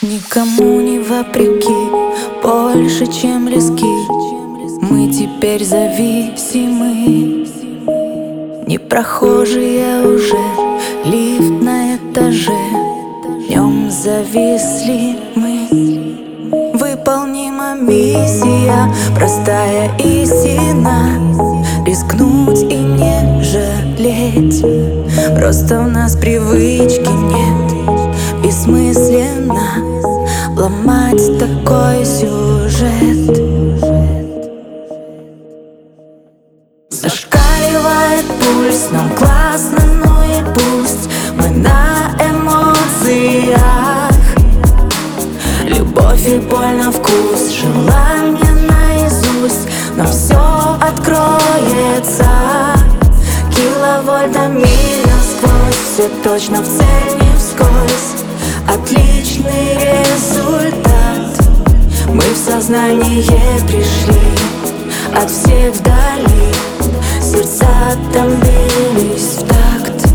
Никому не вопреки, больше, чем близки. Мы теперь зависимы. Не прохожие уже, лифт на этаже. Днем зависли мы. Выполнима миссия, простая истина. Рискнуть и не жалеть. Просто у нас привычки нет. Бессмысленно ломать такой сюжет. Зашкаливает пульс, нам классно, ну и пусть. Мы на эмоциях. Любовь и боль на вкус, желание наизусть. Но все откроется киловольтами насквозь. Все точно в цель, не вскользь. Отличный результат. Мы в сознание пришли, от всех вдали. Сердца там бились в такт.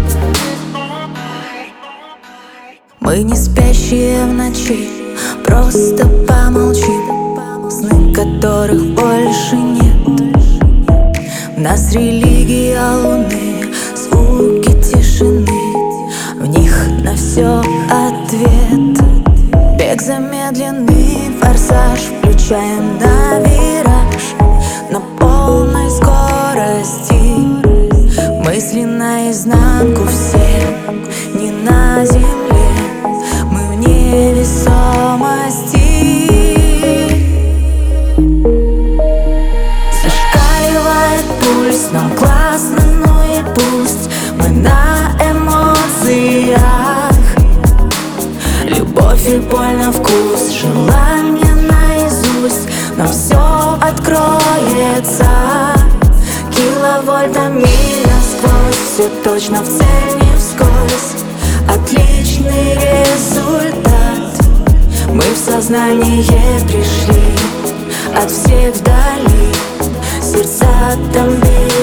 Мы не спящие в ночи, просто помолчим. Сны, которых больше нет. В нас религия луны, звуки тишины. В них на все ответ. Бег замедленный, форсаж. Включаем на вираж, на полной скорости. Мысли наизнанку все, не на земле. Мы в невесомости. Зашкаливает пульс, нам классно, ну и пусть. Мы на эмоциях. Любовь и боль на вкус, желание наизусть. Но все откроется киловольтами насквозь. Все точно в цель, не вскользь. Отличный результат. Мы в сознание пришли, от всех вдали. Сердца там бились.